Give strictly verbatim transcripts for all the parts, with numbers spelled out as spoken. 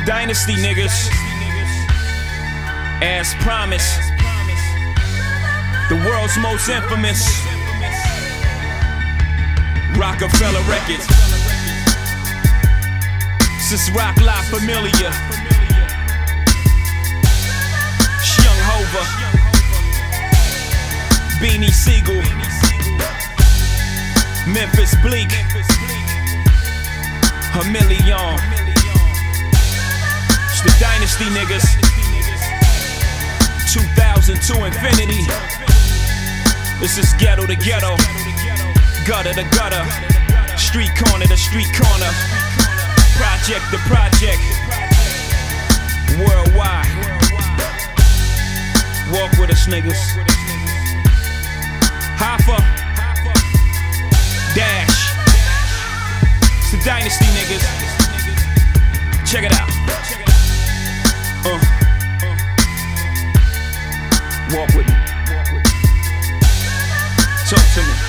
Dynasty niggas, as promised, the world's most infamous Rockefeller Records. This is Rock La Familia, Young Hova, Beanie Siegel, Memphis Bleak, a million. It's the Dynasty niggas, two thousand to infinity. This is ghetto to ghetto, gutter to gutter, street corner to street corner, project to project, worldwide. Walk with us, niggas. Hoffa, Dash. It's the Dynasty niggas. Check it out. Uh. Walk with me. Talk to me.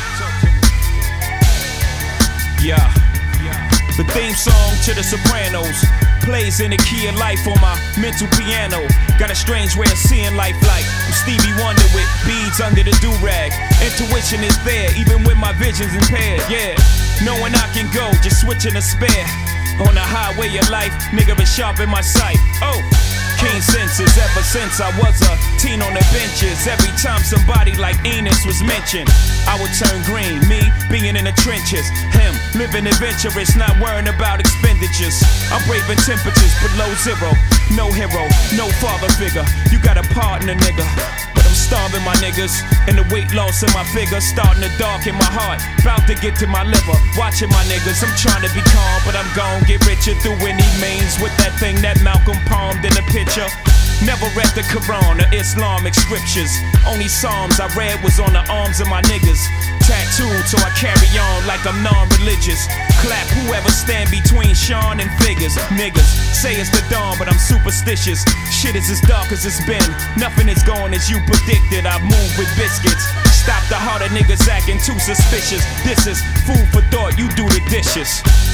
Yeah. The theme song to The Sopranos plays in the key of life on my mental piano. Got a strange way of seeing life like I'm Stevie Wonder with beads under the do-rag. Intuition is there even when my vision's impaired. Yeah, knowing I can go, just switching a spare. On the highway of life, nigga been sharp in my sight. Oh, keen senses ever since I was a teen on the benches. Every time somebody like Enos was mentioned, I would turn green, me being in the trenches. Him, living adventurous, not worrying about expenditures. I'm braving temperatures below zero. No hero, no father figure. You got a partner, nigga, but I'm starving my niggas. And the weight loss in my figure starting to darken my heart. About to get to my liver, watching my niggas. I'm trying to be calm, but I'm gon' get richer through any means. With that thing that Malcolm palmed in the picture. Never read the Quran or Islamic scriptures. Only Psalms I read was on the arms of my niggas. Tattooed so I carry on like I'm non-religious. Clap whoever stand between Sean and figures. Niggas say it's the dawn, but I'm superstitious. Shit is as dark as it's been. Nothing is going as you predicted. I move with biscuits. Stop the heart of niggas acting too suspicious. This is food for thought, you do the dishes.